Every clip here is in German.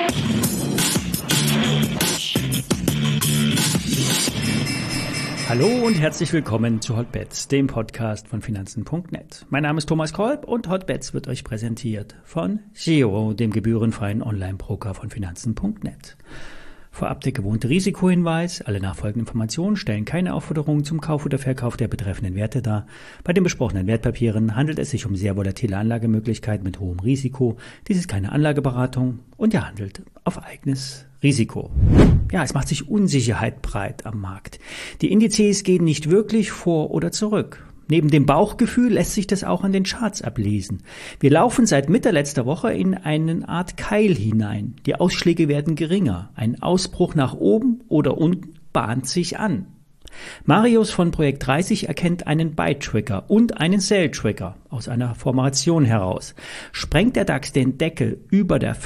Hallo und herzlich willkommen zu Hotbets, dem Podcast von Finanzen.net. Mein Name ist Thomas Kolb und Hotbets wird euch präsentiert von Gero, dem gebührenfreien Online-Broker von Finanzen.net. Vorab der gewohnte Risikohinweis: Alle nachfolgenden Informationen stellen keine Aufforderung zum Kauf oder Verkauf der betreffenden Werte dar. Bei den besprochenen Wertpapieren handelt es sich um sehr volatile Anlagemöglichkeiten mit hohem Risiko. Dies ist keine Anlageberatung und ihr handelt auf eigenes Risiko. Ja, es macht sich Unsicherheit breit am Markt. Die Indizes gehen nicht wirklich vor oder zurück. Neben dem Bauchgefühl lässt sich das auch an den Charts ablesen. Wir laufen seit Mitte letzter Woche in eine Art Keil hinein. Die Ausschläge werden geringer. Ein Ausbruch nach oben oder unten bahnt sich an. Marius von Projekt 30 erkennt einen Buy-Trigger und einen Sell-Trigger aus einer Formation heraus. Sprengt der DAX den Deckel über der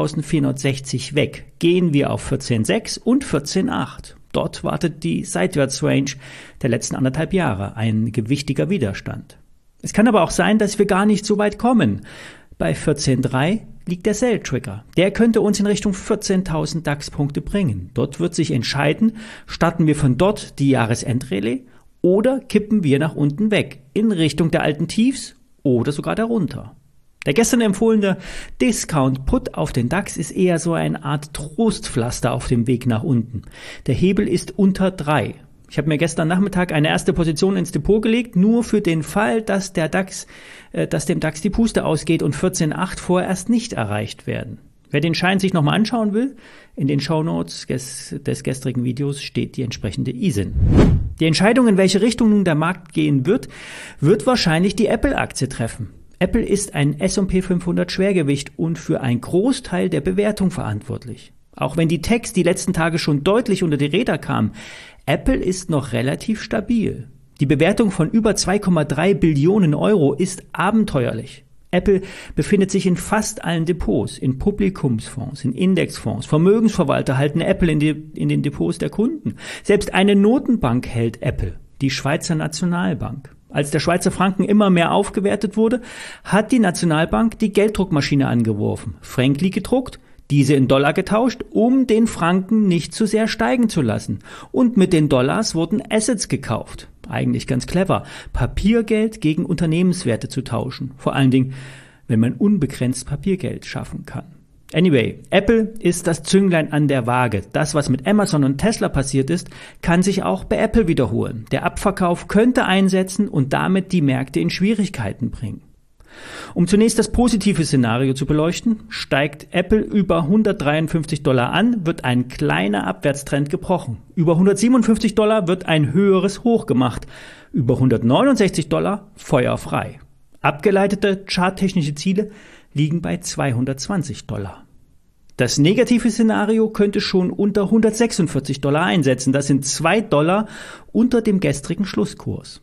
14.460 weg, gehen wir auf 14.6 und 14.8. Dort wartet die Seitwärtsrange der letzten 1,5 Jahre, ein gewichtiger Widerstand. Es kann aber auch sein, dass wir gar nicht so weit kommen. Bei 14.3 liegt der Sell-Trigger. Der könnte uns in Richtung 14.000 DAX-Punkte bringen. Dort wird sich entscheiden, starten wir von dort die Jahresendrallye oder kippen wir nach unten weg, in Richtung der alten Tiefs oder sogar darunter. Der gestern empfohlene Discount-Put auf den DAX ist eher so eine Art Trostpflaster auf dem Weg nach unten. Der Hebel ist unter 3. Ich habe mir gestern Nachmittag eine erste Position ins Depot gelegt, nur für den Fall, dass dem DAX die Puste ausgeht und 14.8 vorerst nicht erreicht werden. Wer den Schein sich nochmal anschauen will, in den Shownotes des gestrigen Videos steht die entsprechende ISIN. Die Entscheidung, in welche Richtung nun der Markt gehen wird wahrscheinlich die Apple-Aktie treffen. Apple ist ein S&P 500 Schwergewicht und für einen Großteil der Bewertung verantwortlich. Auch wenn die Techs die letzten Tage schon deutlich unter die Räder kamen, Apple ist noch relativ stabil. Die Bewertung von über 2,3 Billionen Euro ist abenteuerlich. Apple befindet sich in fast allen Depots, in Publikumsfonds, in Indexfonds. Vermögensverwalter halten Apple in den Depots der Kunden. Selbst eine Notenbank hält Apple, die Schweizer Nationalbank. Als der Schweizer Franken immer mehr aufgewertet wurde, hat die Nationalbank die Gelddruckmaschine angeworfen, Fränkli gedruckt, diese in Dollar getauscht, um den Franken nicht zu sehr steigen zu lassen. Und mit den Dollars wurden Assets gekauft. Eigentlich ganz clever, Papiergeld gegen Unternehmenswerte zu tauschen. Vor allen Dingen, wenn man unbegrenzt Papiergeld schaffen kann. Anyway, Apple ist das Zünglein an der Waage. Das, was mit Amazon und Tesla passiert ist, kann sich auch bei Apple wiederholen. Der Abverkauf könnte einsetzen und damit die Märkte in Schwierigkeiten bringen. Um zunächst das positive Szenario zu beleuchten, steigt Apple über $153 an, wird ein kleiner Abwärtstrend gebrochen. Über $157 wird ein höheres Hoch gemacht. Über $169 feuerfrei. Abgeleitete charttechnische Ziele liegen bei $220. Das negative Szenario könnte schon unter $146 einsetzen. Das sind $2 unter dem gestrigen Schlusskurs.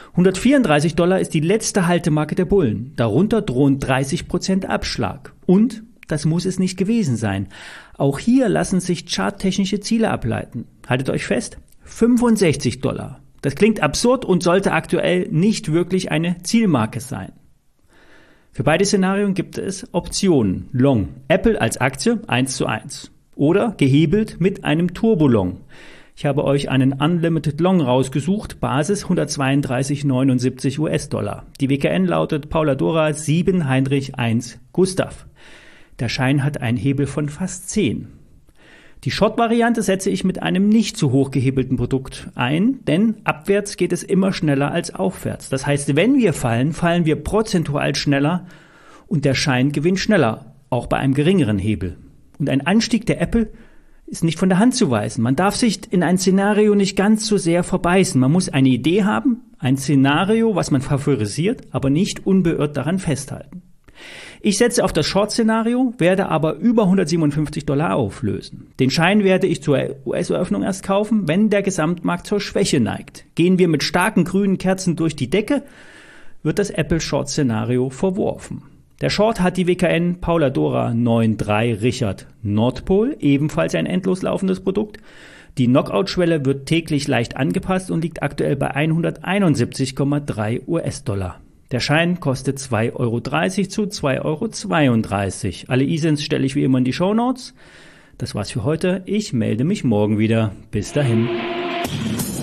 $134 ist die letzte Haltemarke der Bullen. Darunter drohen 30% Abschlag. Und das muss es nicht gewesen sein. Auch hier lassen sich charttechnische Ziele ableiten. Haltet euch fest, $65. Das klingt absurd und sollte aktuell nicht wirklich eine Zielmarke sein. Für beide Szenarien gibt es Optionen. Long, Apple als Aktie 1:1 oder gehebelt mit einem Turbolong. Ich habe euch einen Unlimited Long rausgesucht, Basis 132,79 US-Dollar. Die WKN lautet Paula Dora 7 Heinrich 1 Gustav. Der Schein hat einen Hebel von fast 10. Die Short-Variante setze ich mit einem nicht zu hoch gehebelten Produkt ein, denn abwärts geht es immer schneller als aufwärts. Das heißt, wenn wir fallen, fallen wir prozentual schneller und der Schein gewinnt schneller, auch bei einem geringeren Hebel. Und ein Anstieg der Apple ist nicht von der Hand zu weisen. Man darf sich in ein Szenario nicht ganz so sehr verbeißen. Man muss eine Idee haben, ein Szenario, was man favorisiert, aber nicht unbeirrt daran festhalten. Ich setze auf das Short-Szenario, werde aber über $157 auflösen. Den Schein werde ich zur US-Eröffnung erst kaufen, wenn der Gesamtmarkt zur Schwäche neigt. Gehen wir mit starken grünen Kerzen durch die Decke, wird das Apple-Short-Szenario verworfen. Der Short hat die WKN Paula Dora 9,3 Richard Nordpol, ebenfalls ein endlos laufendes Produkt. Die Knockout-Schwelle wird täglich leicht angepasst und liegt aktuell bei 171,3 US-Dollar. Der Schein kostet 2,30 Euro zu 2,32 Euro. Alle ISINs stelle ich wie immer in die Shownotes. Das war's für heute. Ich melde mich morgen wieder. Bis dahin.